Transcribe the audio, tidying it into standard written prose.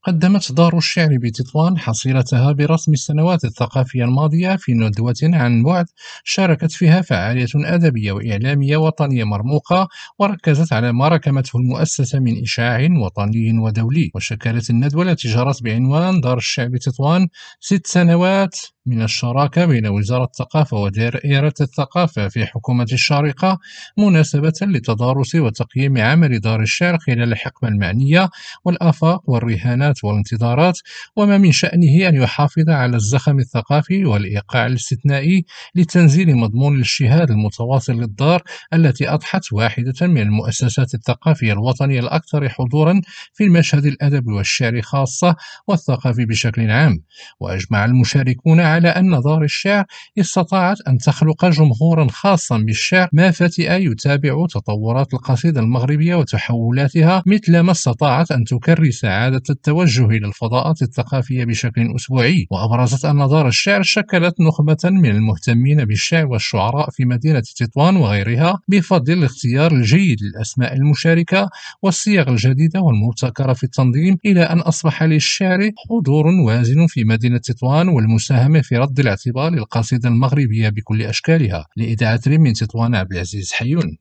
قدمت دار الشعر بتطوان حصيلتها برسم السنوات الثقافية الماضية في ندوة عن بعد شاركت فيها فعالية أدبية وإعلامية وطنية مرموقة، وركزت على ما ركمته المؤسسة من إشعاع وطني ودولي. وشكلت الندوة التي جرت بعنوان دار الشعر بتطوان 6 سنوات من الشراكة بين وزارة الثقافة ودائرة الثقافة في حكومة الشارقة، مناسبة لتدارس وتقييم عمل دار الشعر خلال الحقبة المعنية والآفاق والرهانات والانتظارات، وما من شأنه أن يحافظ على الزخم الثقافي والإيقاع الاستثنائي لتنزيل مضمون الاجتهاد المتواصل للدار، التي أضحت واحدة من المؤسسات الثقافية الوطنية الأكثر حضورا في المشهد الأدبي والشعري خاصة، والثقافي بشكل عام. وأجمع المشاركون على أن دار الشعر استطاعت أن تخلق جمهورا خاصا بالشعر ما فتئ يتابع تطورات القصيدة المغربية وتحولاتها، مثل ما استطاعت أن تكرس عادة التوجه إلى الفضاءات الثقافية بشكل أسبوعي. وأبرزت أن دار الشعر شكلت نخبة من المهتمين بالشعر والشعراء في مدينة تطوان وغيرها، بفضل الاختيار الجيد للأسماء المشاركة والصيغ الجديدة والمبتكرة في التنظيم، إلى أن أصبح للشعر حضور وازن في مدينة تطوان والمساهمة في رد الاعتبار للقصيدة المغربية بكل أشكالها. لإذاعة ريم من تطوان، عبد العزيز حيون.